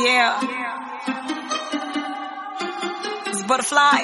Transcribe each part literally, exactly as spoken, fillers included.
Yeah. It's Butterfly.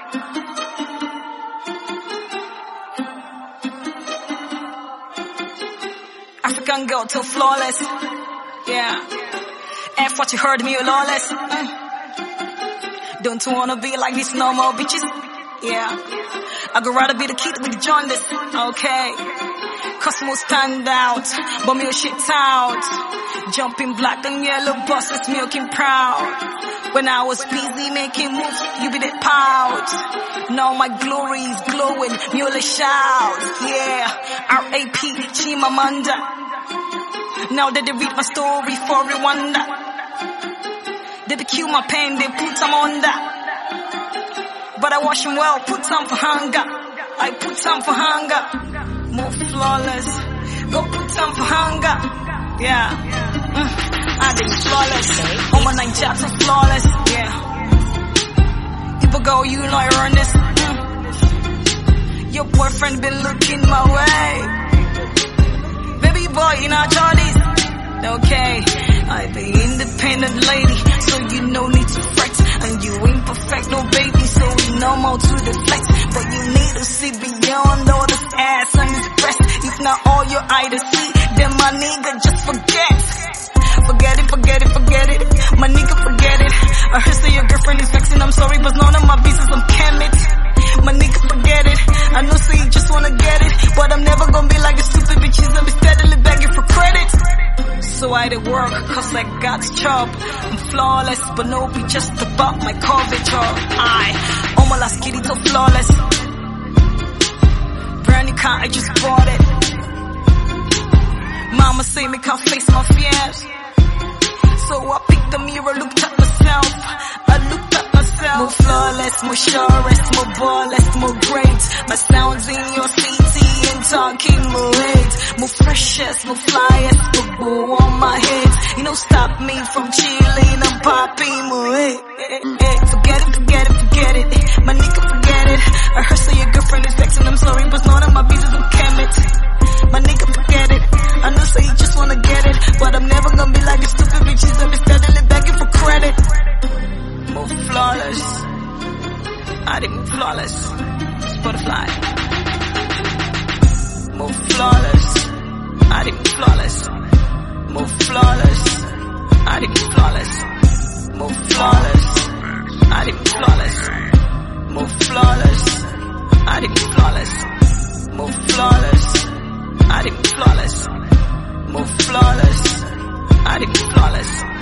African girl till flawless. Yeah. F what you heard me, lawless. Mm. Don't wanna be like these normal bitches. Yeah. I could rather be the kid with the jaundice. Okay. Cosmo stand out, but me shit out. Jumping black and yellow buses, milking proud. When I was busy making moves, you be that pout. Now my glory is glowing, mule shout. Yeah, R A P Chimamanda. Now that they read my story for Rwanda, they cue my pain, they put some on that. But I wash them well, put some for hunger. I put some for hunger. Move flawless, go put some for hunger. Yeah, mm, I did flawless. All my nine jobs are flawless. Yeah, people go, you know I earn this. Mm. Your boyfriend been looking my way. Baby boy, you know Charlie's. Okay, I be independent lady, so you no need to fret. And you ain't perfect, no baby, so we no more to the flex. But you need to see beyond all this ass and this breast. If not all your eye to see, then my nigga just forget. Forget it, forget it, forget it. My nigga forget it. I heard say your girlfriend is vexing, I'm sorry, but none of my business, I'm Kemet. My nigga forget it. I know say you just wanna get it, but I'm never gonna be like the stupid bitches and be steadily begging for credit. So I did work, cause I got the job. I'm flawless, but no be just about my curvature. I, all my last kitty to flawless. Brand new car, I just bought it. Mama say me can't face my fears. So I picked the mirror, looked at myself. I looked at myself. More flawless, more surest, more ballest, more great. My sounds in your city and talking more hate. More freshest, more flyest, more go on my head. You know, stop me from chilling and popping more hate. Forget it, forget it, forget it. My nigga forget it. I heard say your girlfriend is vexing, I'm sorry, but none of my business, I'm Kemet. My nigga forget it. I know say you just wanna get it, but I'm never gonna be like these stupid bitches and be steadily begging for credit. Move flawless. I did move flawless. Butterfly. Move flawless. I did move flawless. Move flawless. I did move flawless. Move flawless. I did move flawless. Move flawless. I did move flawless. Move flawless. I did move flawless. Move flawless. I did flawless.